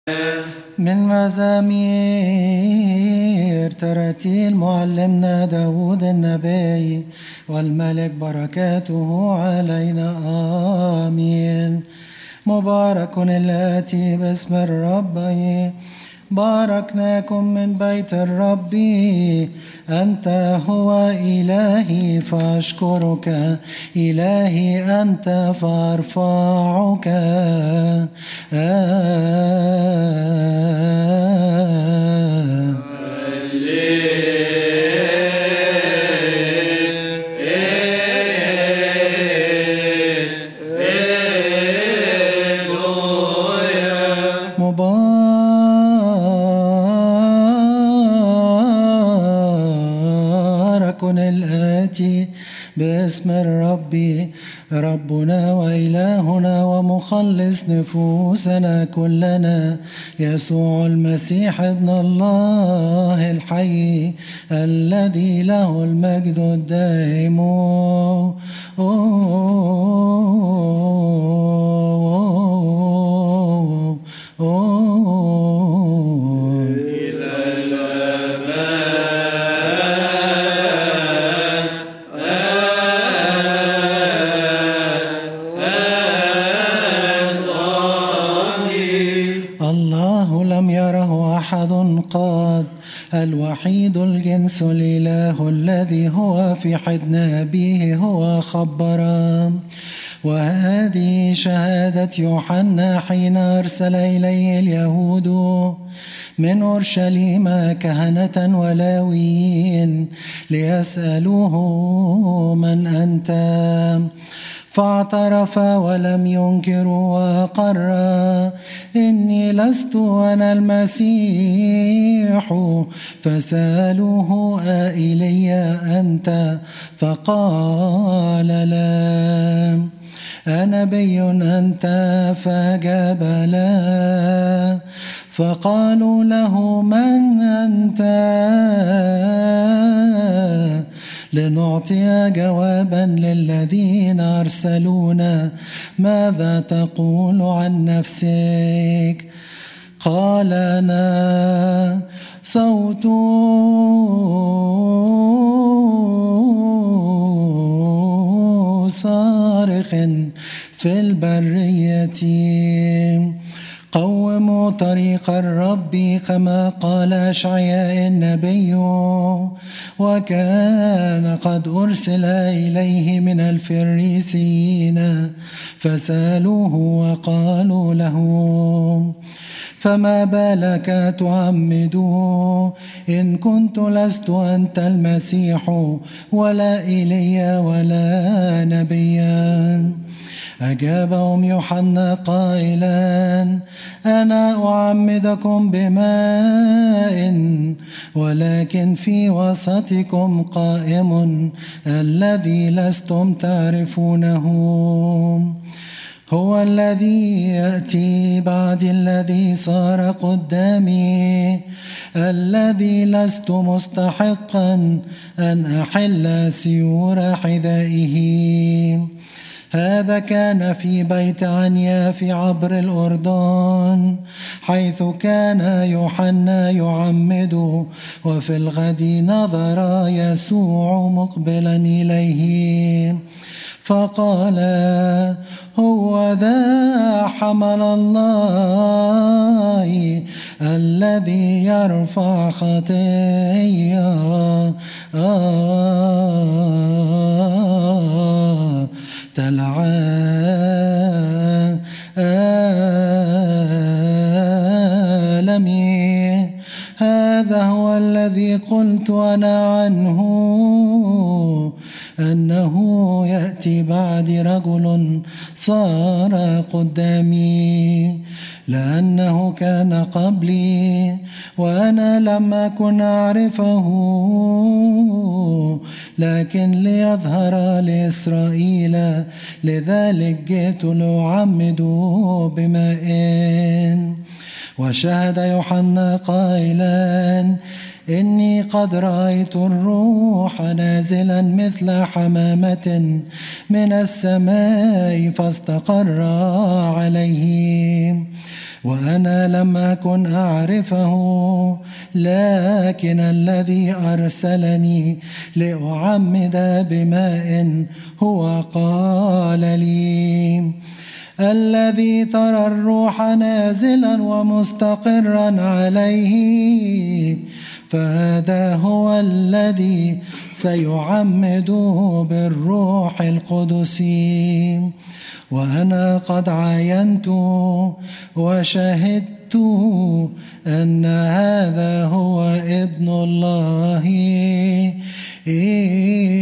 من مزامير ترتيل معلمنا داود النبي والملك بركاته علينا آمين. مبارك الآتي باسم الرب، باركناكم من بيت الرب. أنت هو إلهي فأشكرك، إلهي أنت فأرفعك. مبارك الآتي باسم الرب، ربنا وإلهنا ومخلص نفوسنا كلنا، يسوع المسيح ابن الله الحي، الذي له المجد الدائم. الله لم يره أحد قط، الوحيد الجنس الإله الذي هو في حضن أبيه هو خبرا. وهذه شهادة يوحنا حين أرسل إليه اليهود من أورشليم كهنة ولاويين ليسألوه من أنت، فاعترف ولم ينكر وأقر إني لست أنا المسيح. فسألوه أإيليا أنت؟ فقال لا. أنبي أنت؟ فأجاب لا. فقالوا له من أنت؟ لنعطي جوابا للذين أرسلونا، ماذا تقول عن نفسك؟ قال أنا صوت صارخ في البرية، قوموا طريق الرب كما قال أشعياء النبي. وكان قد أرسل إليه من الفريسيين فسألوه وقالوا له فما بالك تعمد إن كنت لست أنت المسيح ولا إيليا ولا نبيا؟ أجابهم يوحنا قائلا أنا أعمدكم بماء، ولكن في وسطكم قائم الذي لستم تعرفونه، هو الذي يأتي بعد الذي صار قدامي، الذي لست مستحقا أن أحل سيور حذائه. هذا كان في بيت عنيا في عبر الأردن، حيث كان يوحنا يعمد. وفي الغد نظر يسوع مقبلا إليه فقال هو ذا حمل الله الذي يرفع خطية العالمين. هذا هو الذي قلت أنا عنه أنه يأتي بعد رجل صار قدامي، لأنه كان قبلي وأنا لم أكن أعرفه، لكن ليظهر لإسرائيل، لذلك جئت لأعمد بماء. وشهد يوحنا قائلا إني قد رأيت الروح نازلا مثل حمامة من السماء فاستقر عليه. وأنا لم أكن أعرفه، لكن الذي أرسلني لأعمد بماء هو قال لي: الذي ترى الروح نازلا ومستقرا عليه فهذا هو الذي سيعمد بالروح القدس. وأنا قد عاينت وشهدت أن هذا هو ابن الله